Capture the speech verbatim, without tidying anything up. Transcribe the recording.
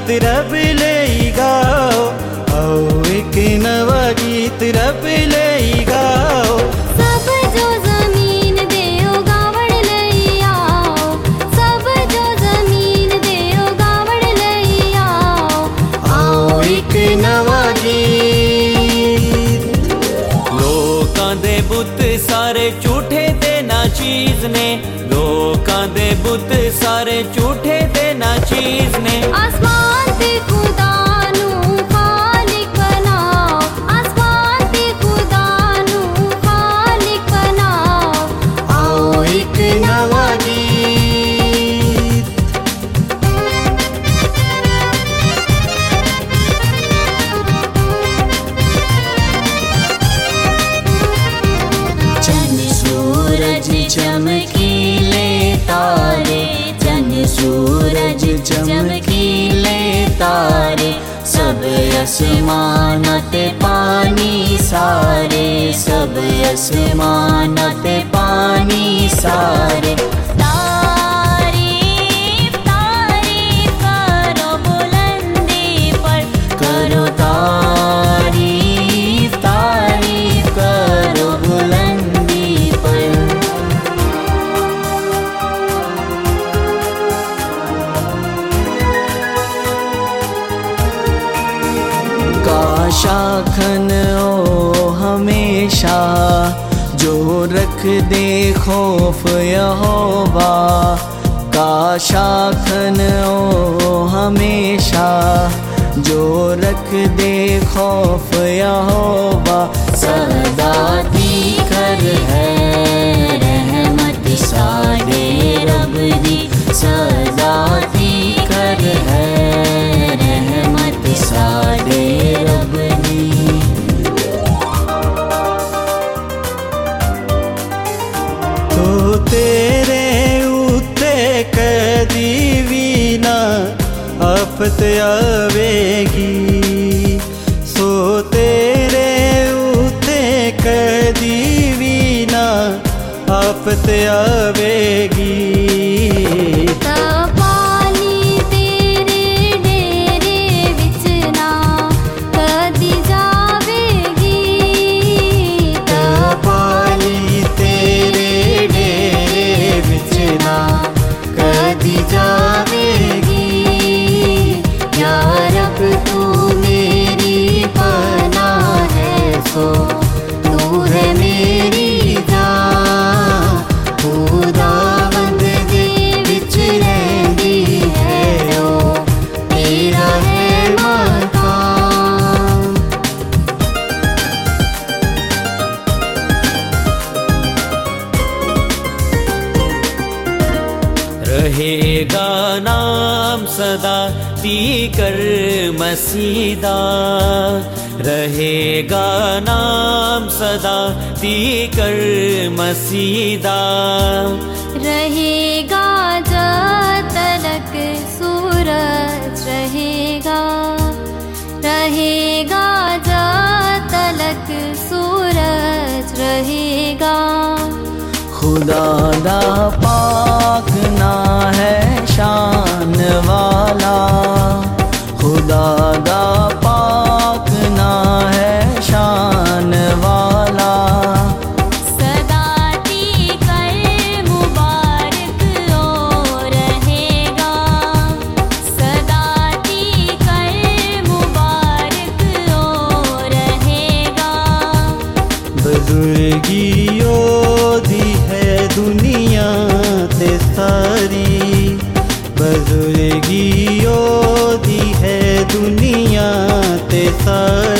गीत रब ले गाओ, आओ एक नवा गीत रब ले गाओ। सब जो जमीन दे गावड़ लई आओ, सब जो जमीन दे गावड़ लई आओ, आओ एक नवा गीत। लोकां दे बुत सारे झूठे ते ना चीज ने, लोकां दे बुत सारे झूठे ते ना चीज ने। आसमान ते खुदा नू खालिक बनाओ, आसमान ते खुदा नू खालिक बनाओ, आओ एक नवा गीत। चंद सूरज चमकीले तारे, चंद सूरज चमकीले तारे, सब आसमान ते पानी सारे, सब आसमान ते पानी सारे। तारीफ तारीफ करो बुलंदी पर, करो तारीफ तारीफ करो बुलंदी पर। काशाखन ओ हमेशा जो रख दे खौफ यहोवा, काशाखन ओ हमेशा जो रख दे खौफ यहोवा। सदा दीकर है रहमत साडे रब दी, सदा दीकर है रहमत साडे रब दी। तो तेरे उत्ते कदी भी ना आफत आवेगी, सो तेरे उत्ते कदी भी ना आफत आवेगी। तपाली तेरे डेरे विच ना कदी जावेगी, तपाली तेरे डेरे विच ना कदी जावेगी। या रब तू मेरी पनाह है, सो तू है मेरी जान। खुदावंद दे विच रहिंदी है ओ, तेरा है मकाम। रहेगा नाम सदा तीकर मसीदा, रहेगा नाम सदा तीकर मसीदा। रहेगा जब तलक सूरज रहेगा, रहेगा जब तलक सूरज रहेगा। खुदा दा पाक ना है शान वाला, खुदा दा पाक ना है शान वाला। सदा तीकर मुबारक ओ रहेगा, सदा तीकर मुबारक ओ रहेगा। बुजुर्गियों दी है दुनिया ते सारी, बुजुर्गियों दी है दुनिया ते सारी।